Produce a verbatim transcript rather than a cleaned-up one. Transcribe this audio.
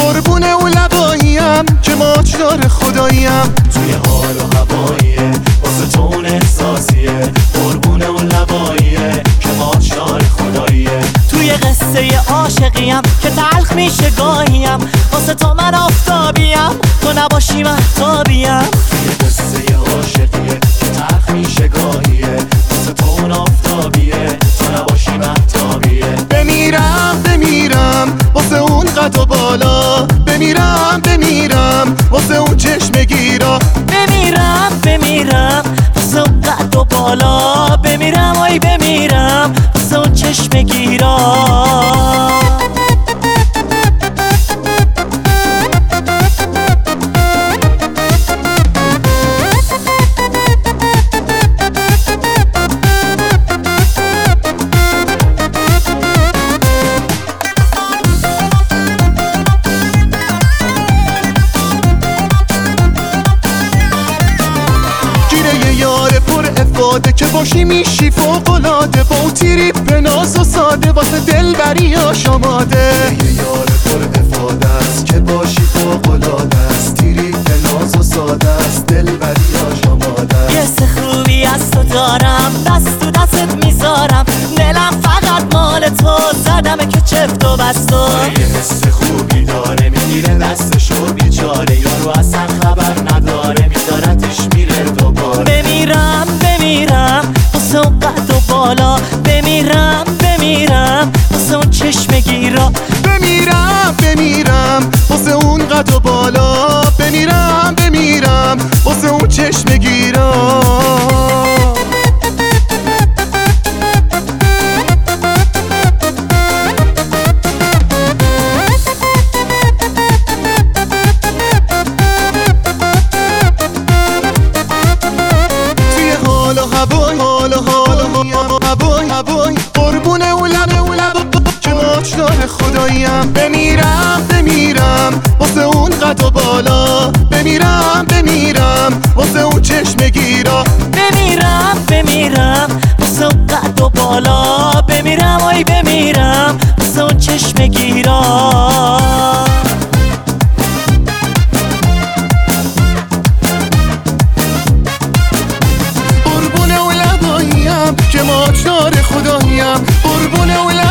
قربون اون لباییم که ماچدار خداییم. توی حال و هواییه واسه تو اون احساسیه، قربون اون لباییه که ماچدار خداییه. توی قصه عاشقیم که تلخ میشه گاهیم، واسه تو من آفتابیم تو نباشی مهتابیم. توی قصه عاشقیه که تلخ میشه گاهیه، واسه تو اون آفتابیه تو نباشی مهتابیه. بمیرم بمیرم واسه اون قد و بالا، بمیرم بمیرم واسه اون چشم گیرا. بمیرم بمیرم واسه اون قد و بالا، بمیرم آی بمیرم واسه اون چشم گیرا. که باشی میشی فوق‌العاده، با اون تریپ ناز و ساده واسه دلبری آماده. یه یار پر افاده است که باشی فوق‌العاده است، تریپ ناز و ساده است دلبری آماده. یه سه خوبی از تو دارم دست تو دستت میذارم، دلم فقط مال تو زدمه که چفت و بستو. یه حس خوبی داره میگیره دستشو بیچاره، یارو اصلا خبر نداره میذارتش میره دوباره. بمیرم بمیرم واسه اون قد و بالا، بمیرم بمیرم واسه اون چشم گیرا. بمیرم بمیرم واسه اون قد و بالا، بمیرم بمیرم واسه اون چشم گیرا. توی حال و هوای حال و حال و هوای هوای قربون اون لب اون لب که ماچدار خداییم. بمیرم بمیرم واسه اون قد و بالا، بمیرم بمیرم واسه اون چشم گیرا. بمیرم بمیرم واسه اون قد و بالا، بمیرم آی بمیرم واسه اون چشم گیرا. قربون اون لباییم که ماچدار خداییم، قربون اون